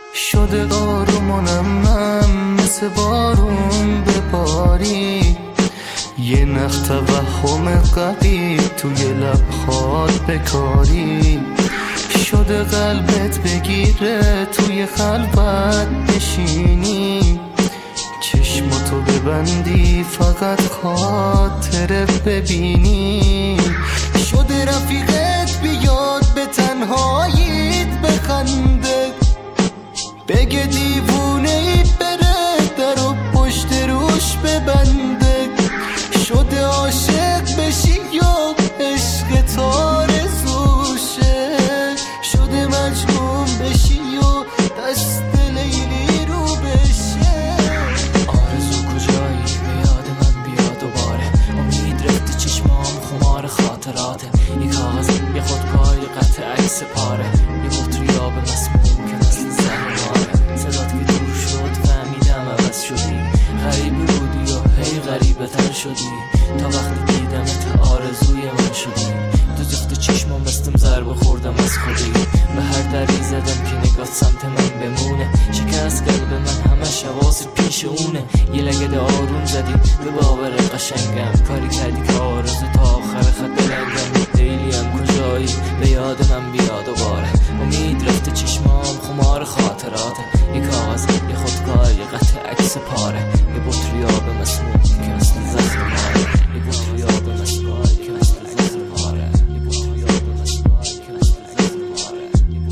شده آرومانم من مثل بارون بباری، یه نخ توهم قدیم توی لبخات بکاری. شده قلبت بگیره توی خلوت بشینی، چشماتو ببندی فقط خاطره ببینی. شده رفیقت بیاد به تنهاییت بخنده، بگه دیوونه ای بره در و پشت روش ببنده. شده عاشق بشی یا عشق آرزوشه، شده مجنون بشی یا دست لیلی رو بشه. آرزو کجایی؟ به یاد من بیا دوباره. امید رفته چشمام خمار خاطراته. یک کاغذ یه خودکار یه قطع عکس پاره، یه بطری آب مسموم که مثل زهر. صدات که دور شد فهمیدم عوض شدی، غریبه بودی و هی غریبه تر شدی. تا وقتی دیدمت آرزوی من شدی. دو جفت چشمام بستم ضربه خوردم از خودی. به هر دری زدم که نگاه سمت من بمونه، شکست قلب من همش حواست پیش اونه. یه لگد آروم زدی به باور قشنگم، کاری کردی که آرزو تا آخر خط بلنگم. لیلیم کجایی؟ به یاد من بیا دوباره. امید رفته چشمام خمار خاطراته، یه کاغذ یه خودکار یه قطع عکس پاره، یه بطری آب مسموم که مثل زخم ماره. یه بطری آب مسموم که مثل زخم ماره. یه بطری آب مسموم که مثل زخم ماره.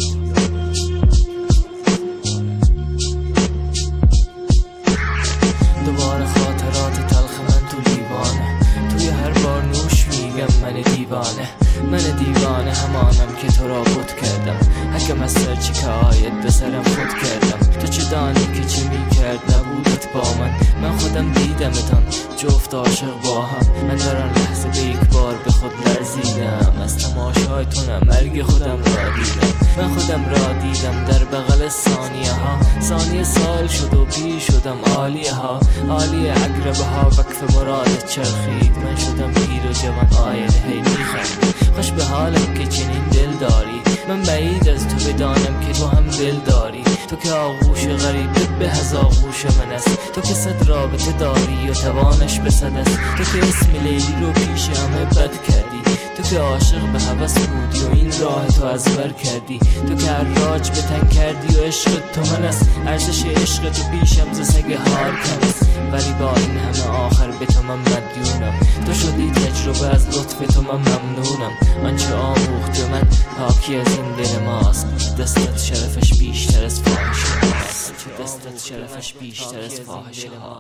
دوباره خاطرات تلخ من تو لیوانه، توی هر بار نوش میگم من دیوانه. من دیوانه همانم که تو را بود کردم، حکم از سرچی که آید به سرم خود کردم. تو چه دانی که چه میکرد نبودت با من خودم دیدمتان جفت عاشق با هم. من در آن لحظه به یک بار به خود لرزیدم، از تماشای تونم مرگ خودم را دیدم. من خودم را دیدم در بغل ثانیه ها، ثانیه سال شد و پیر شدم عالیه ها. عالیه عقربه ها وقف مرادت چرخید، من شدم پیر و جوان آینه هی میخند. خوش به حالم که چنین دل داری، من بعید از تو بدانم که تو هم دل داری. تو که آغوش غریبه به از آغوش من است، تو که صد رابطه داری و توانش به صد است. تو که اسم لیلی رو پیش همه بد کردی، تو که عاشق به هوس بودی و این راه تو از بر کردی. تو که حراج به تن کردی و عشق تو من است، ارزش عشق تو پیشم ز سگ هار کم است. ولی با این همه آخر به تو من مدیونم، تو شدی تجربه از لطف تو من ممنونم. آنچه آموخت من حاکی از این دل ماست، دستت شرفش بیشتر از فاحشه هاست. دستت شرفش بیشتر از فاحشه هاست.